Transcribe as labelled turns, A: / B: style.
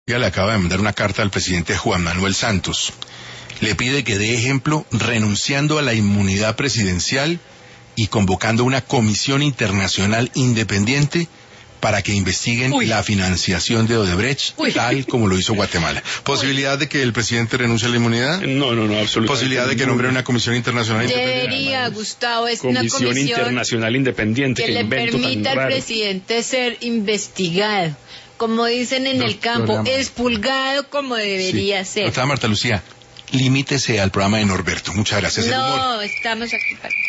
A: Ya le acaba de mandar una carta al presidente Juan Manuel Santos. Le pide que dé ejemplo renunciando a la inmunidad presidencial y convocando una comisión internacional independiente para que investiguen la financiación de Odebrecht, tal como lo hizo Guatemala. ¿Posibilidad de que el presidente renuncie a la inmunidad?
B: No, absolutamente.
A: ¿Posibilidad de que nombre una comisión internacional independiente?
C: Debería, Gustavo, es
B: Comisión
C: una comisión
B: internacional independiente
C: que le permita al presidente ser investigado, como dicen en el campo, expulgado como debería ser.
A: Doctora Marta Lucía, limítese al programa de Norberto. Muchas gracias.
C: No, estamos aquí para...